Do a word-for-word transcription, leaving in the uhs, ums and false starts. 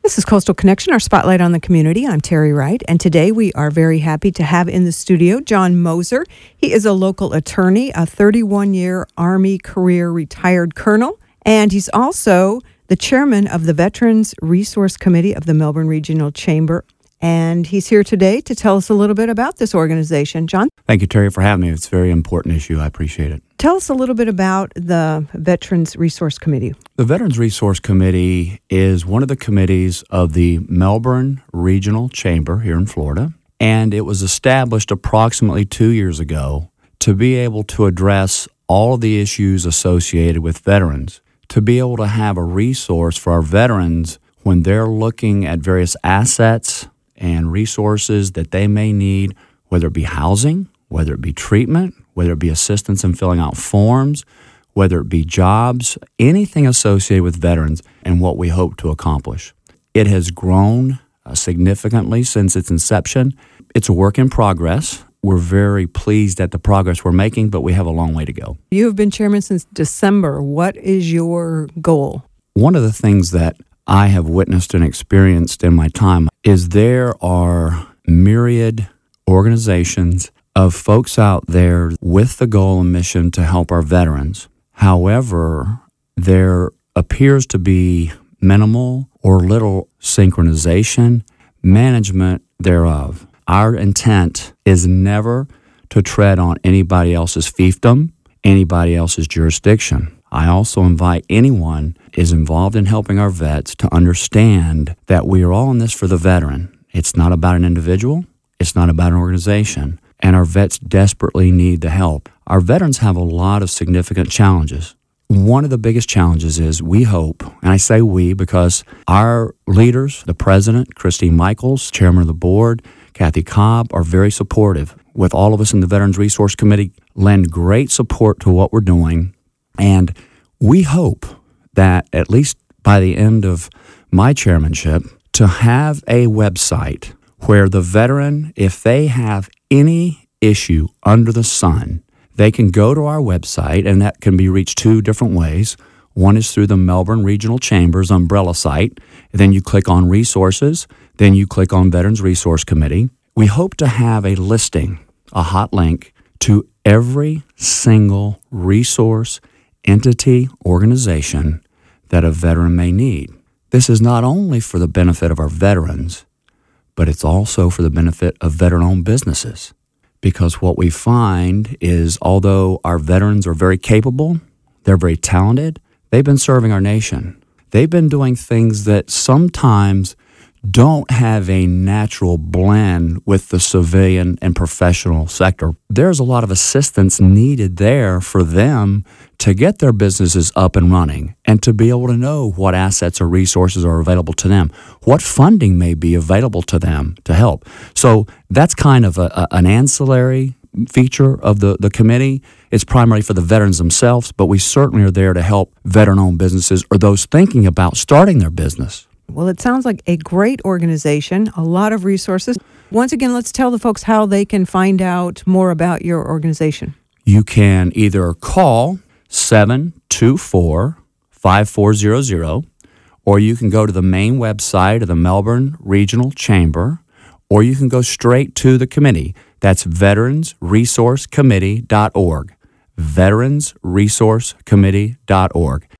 This is Coastal Connection, our spotlight on the community. I'm Terry Wright, and today we are very happy to have in the studio John Moser. He is a local attorney, a thirty-one-year Army career retired colonel, and he's also the chairman of the Veterans Resource Committee of the Melbourne Regional Chamber. And he's here today to tell us a little bit about this organization. John? Thank you, Terry, for having me. It's a very important issue. I appreciate it. Tell us a little bit about the Veterans Resource Committee. The Veterans Resource Committee is one of the committees of the Melbourne Regional Chamber here in Florida, and it was established approximately two years ago to be able to address all of the issues associated with veterans, to be able to have a resource for our veterans when they're looking at various assets and resources that they may need, whether it be housing, whether it be treatment, whether it be assistance in filling out forms, whether it be jobs, anything associated with veterans and what we hope to accomplish. It has grown uh, significantly since its inception. It's a work in progress. We're very pleased at the progress we're making, but we have a long way to go. You have been chairman since December. What is your goal? One of the things that I have witnessed and experienced in my time is there are myriad organizations of folks out there with the goal and mission to help our veterans. However, there appears to be minimal or little synchronization, management thereof. Our intent is never to tread on anybody else's fiefdom, anybody else's jurisdiction. I also invite anyone is involved in helping our vets to understand that we are all in this for the veteran. It's not about an individual. It's not about an organization. And our vets desperately need the help. Our veterans have a lot of significant challenges. One of the biggest challenges is we hope, and I say we because our leaders, the president, Christine Michaels, chairman of the board, Kathy Cobb, are very supportive. With all of us in the Veterans Resource Committee, lend great support to what we're doing. And we hope that at least by the end of my chairmanship, to have a website where the veteran, if they have any issue under the sun, they can go to our website, and that can be reached two different ways. One is through the Melbourne Regional Chamber's umbrella site. Then you click on Resources. Then you click on Veterans Resource Committee. We hope to have a listing, a hot link, to every single resource, entity, organization that a veteran may need. This is not only for the benefit of our veterans, but it's also for the benefit of veteran-owned businesses. Because what we find is, although our veterans are very capable, they're very talented, they've been serving our nation. They've been doing things that sometimes don't have a natural blend with the civilian and professional sector. There's a lot of assistance needed there for them to get their businesses up and running and to be able to know what assets or resources are available to them, what funding may be available to them to help. So that's kind of a, a, an ancillary feature of the, the committee. It's primarily for the veterans themselves, but we certainly are there to help veteran-owned businesses or those thinking about starting their business. Well, it sounds like a great organization, a lot of resources. Once again, let's tell the folks how they can find out more about your organization. You can either call seven two four, five four zero zero, or you can go to the main website of the Melbourne Regional Chamber, or you can go straight to the committee. That's veterans resource committee dot org, veterans resource committee dot org.